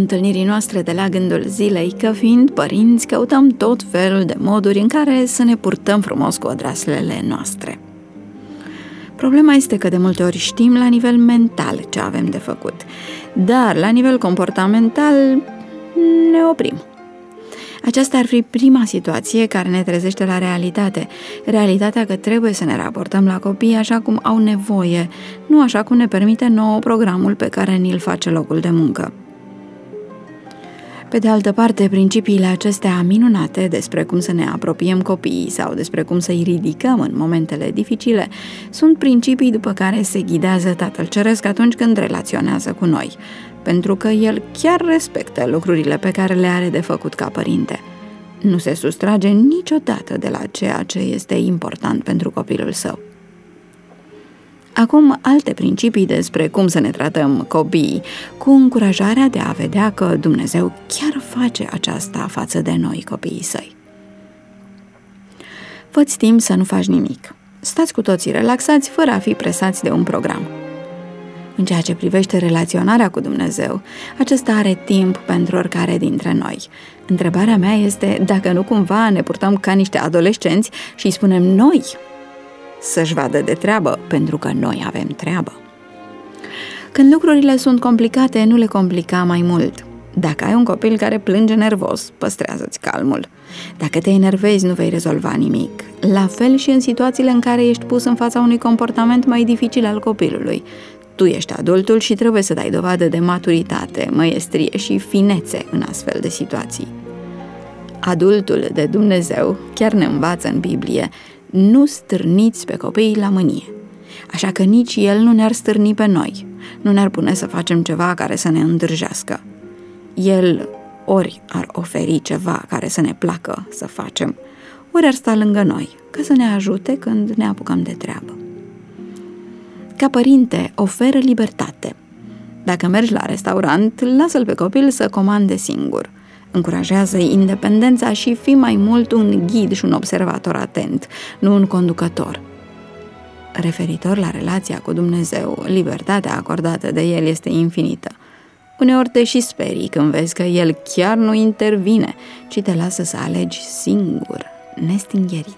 întâlnirii noastre de la Gândul Zilei că, fiind părinți, căutăm tot felul de moduri în care să ne purtăm frumos cu odraslele noastre. Problema este că de multe ori știm la nivel mental ce avem de făcut, dar la nivel comportamental ne oprim. Aceasta ar fi prima situație care ne trezește la realitate. Realitatea că trebuie să ne raportăm la copii așa cum au nevoie, nu așa cum ne permite nouă programul pe care ni-l face locul de muncă. Pe de altă parte, principiile acestea minunate despre cum să ne apropiem copiii sau despre cum să-i ridicăm în momentele dificile sunt principii după care se ghidează Tatăl Ceresc atunci când relaționează cu noi, pentru că El chiar respectă lucrurile pe care le are de făcut ca părinte. Nu se sustrage niciodată de la ceea ce este important pentru copilul său. Acum, alte principii despre cum să ne tratăm copiii, cu încurajarea de a vedea că Dumnezeu chiar face aceasta față de noi, copiii săi. Fă-ți timp să nu faci nimic. Stați cu toții relaxați, fără a fi presați de un program. În ceea ce privește relaționarea cu Dumnezeu, acesta are timp pentru oricare dintre noi. Întrebarea mea este dacă nu cumva ne purtăm ca niște adolescenți și îi spunem noi să-și vadă de treabă, pentru că noi avem treabă. Când lucrurile sunt complicate, nu le complica mai mult. Dacă ai un copil care plânge nervos, păstrează-ți calmul. Dacă te enervezi, nu vei rezolva nimic. La fel și în situațiile în care ești pus în fața unui comportament mai dificil al copilului. Tu ești adultul și trebuie să dai dovadă de maturitate, măiestrie și finețe în astfel de situații. Adultul de Dumnezeu chiar ne învață în Biblie: nu stârniți pe copiii la mânie. Așa că nici El nu ne-ar stârni pe noi, nu ne-ar pune să facem ceva care să ne îndrăjească. El ori ar oferi ceva care să ne placă să facem, ori ar sta lângă noi, ca să ne ajute când ne apucăm de treabă. Ca părinte, oferă libertate. Dacă mergi la restaurant, lasă-l pe copil să comande singur. Încurajează-i independența și fii mai mult un ghid și un observator atent, nu un conducător. Referitor la relația cu Dumnezeu, libertatea acordată de El este infinită. Uneori te și sperii când vezi că El chiar nu intervine, ci te lasă să alegi singur, nestingherit.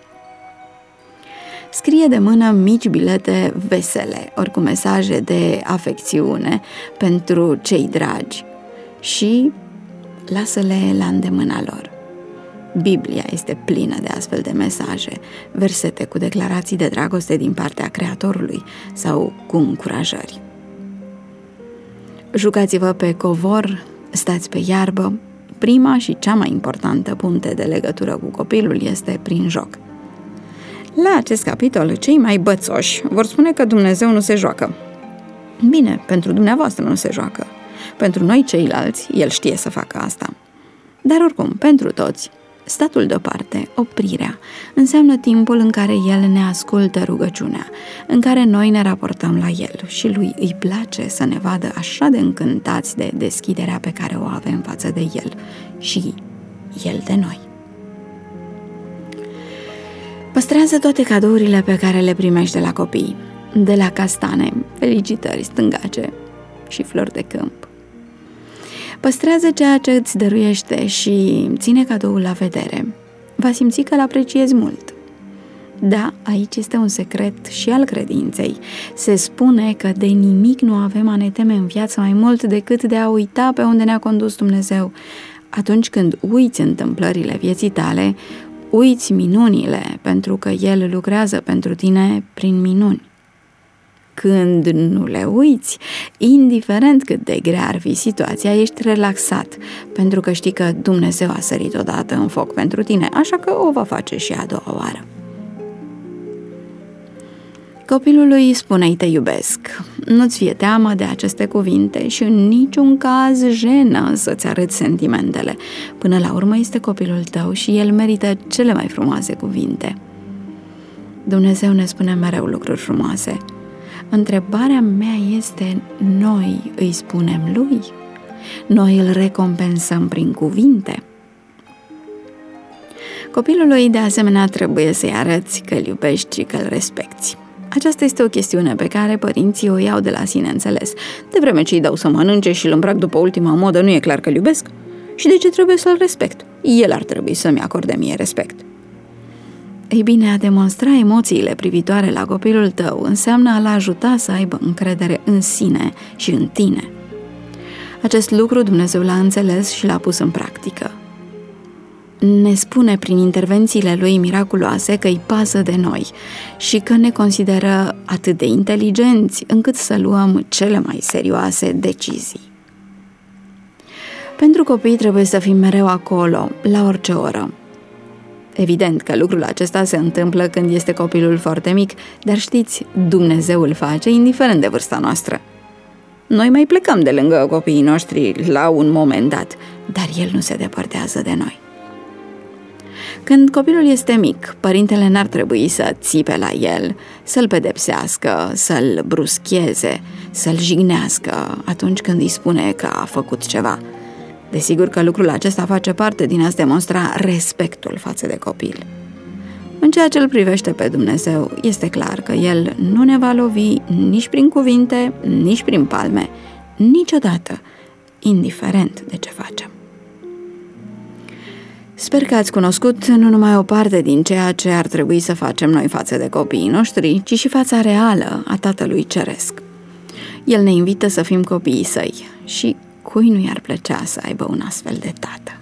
Scrie de mână mici bilete vesele, ori cu mesaje de afecțiune pentru cei dragi și lasă-le la îndemâna lor. Biblia este plină de astfel de mesaje, versete cu declarații de dragoste din partea Creatorului sau cu încurajări. Jucați-vă pe covor, stați pe iarbă. Prima și cea mai importantă punte de legătură cu copilul este prin joc. La acest capitol, cei mai bățoși vor spune că Dumnezeu nu se joacă. Bine, pentru dumneavoastră nu se joacă. Pentru noi ceilalți, El știe să facă asta. Dar oricum, pentru toți, statul deoparte, oprirea, înseamnă timpul în care El ne ascultă rugăciunea, în care noi ne raportăm la El și Lui îi place să ne vadă așa de încântați de deschiderea pe care o avem față de El și El de noi. Păstrează toate cadourile pe care le primești de la copii, de la castane, felicitări stângace și flori de câmp. Păstrează ceea ce îți dăruiește și ține cadoul la vedere. Va simți că îl apreciezi mult. Da, aici este un secret și al credinței. Se spune că de nimic nu avem a ne teme în viață mai mult decât de a uita pe unde ne-a condus Dumnezeu. Atunci când uiți întâmplările vieții tale, uiți minunile, pentru că El lucrează pentru tine prin minuni. Când nu le uiți, indiferent cât de grea ar fi situația, ești relaxat, pentru că știi că Dumnezeu a sărit odată în foc pentru tine, așa că o va face și a doua oară. Copilului spune-i te iubesc. Nu-ți fie teamă de aceste cuvinte și în niciun caz jenă să-ți arăți sentimentele. Până la urmă este copilul tău și el merită cele mai frumoase cuvinte. Dumnezeu ne spune mereu lucruri frumoase. Întrebarea mea este, noi îi spunem Lui? Noi îl recompensăm prin cuvinte? Copilului, de asemenea, trebuie să-i arăți că îl iubești și că îl respecti. Aceasta este o chestiune pe care părinții o iau de la sine înțeles. De vreme ce îi dau să mănânce și îl îmbrac după ultima modă, nu e clar că îl iubesc? Și de ce trebuie să-l respect? El ar trebui să-mi acorde mie respect. Ei bine, a demonstra emoțiile privitoare la copilul tău înseamnă a-l ajuta să aibă încredere în sine și în tine. Acest lucru Dumnezeu l-a înțeles și l-a pus în practică. Ne spune prin intervențiile lui miraculoase că îi pasă de noi și că ne consideră atât de inteligenți încât să luăm cele mai serioase decizii. Pentru copii trebuie să fim mereu acolo, la orice oră. Evident că lucrul acesta se întâmplă când este copilul foarte mic, dar știți, Dumnezeu îl face indiferent de vârsta noastră. Noi mai plecăm de lângă copiii noștri la un moment dat, dar El nu se depărtează de noi. Când copilul este mic, părintele n-ar trebui să țipe la el, să-l pedepsească, să-l bruscheze, să-l jignească atunci când îi spune că a făcut ceva. Desigur că lucrul acesta face parte din a-ți demonstra respectul față de copil. În ceea ce îl privește pe Dumnezeu, este clar că El nu ne va lovi nici prin cuvinte, nici prin palme, niciodată, indiferent de ce facem. Sper că ați cunoscut nu numai o parte din ceea ce ar trebui să facem noi față de copiii noștri, ci și fața reală a Tatălui Ceresc. El ne invită să fim copiii Săi și cui nu i-ar plăcea să aibă un astfel de tată?